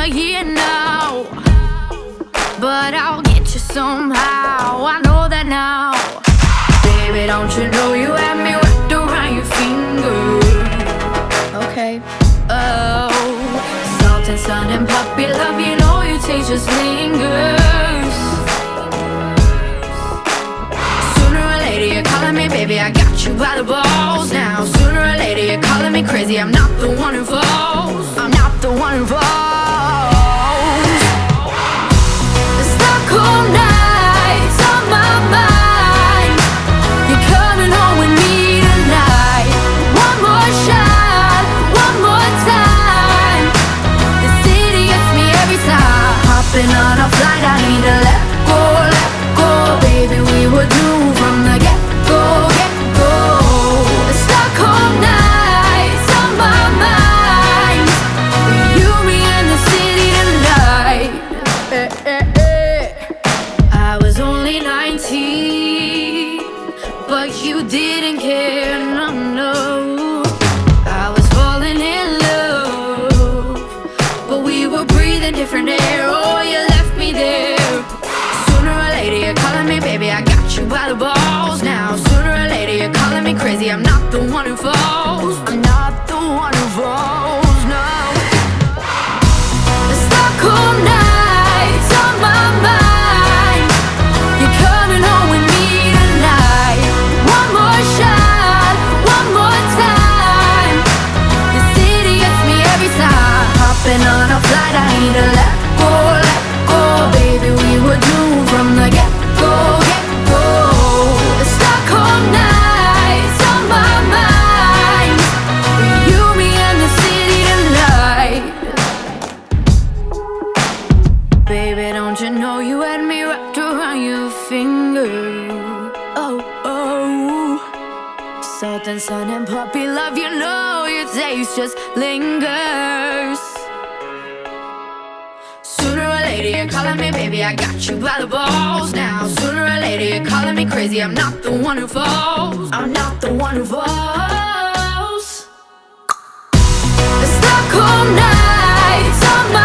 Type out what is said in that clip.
a year now, but I'll get you somehow. I know that now. Baby, don't you know you had me wrapped around your finger? Okay. Oh, salt and sun and puppy love, you know your taste just lingers. Sooner or later you're calling me, baby, I got you by the balls now. Sooner or later you're calling me crazy, I'm not the one who falls. I'm not the one who falls. The Stockholm nights on my mind. You're coming home with me tonight. One more shot, one more time. The city gets me every time. Hopping on a flight, I need to let go, baby. We were doomed from the get-go, get-go. The Stockholm nights on my mind. You, me, and the city tonight. I was only 19, but you didn't care, no. I was falling in love, but we were breathing different air. Oh, you left me there. Sooner or later you're calling me, baby, I got you by the balls now. Sooner or later you're calling me crazy, I'm not the one who falls. I'm not the one who falls, no. The Stockholm nights on my mind. You're coming home with me tonight. One more shot, one more time. The city gets me every time. Hopping on a flight, I need to let go, baby. We were doomed from the get-go, get-go. The Stockholm nights on my mind. You, me, and the city tonight. Baby, don't you know you had me wrapped around your finger? Oh, oh. Salt and sun and puppy love, you know your taste just lingers. Sooner or later you're calling me, baby, I got you by the balls now. Sooner or later you're calling me crazy, I'm not the one who falls. I'm not the one who falls. The Stockholm nights on my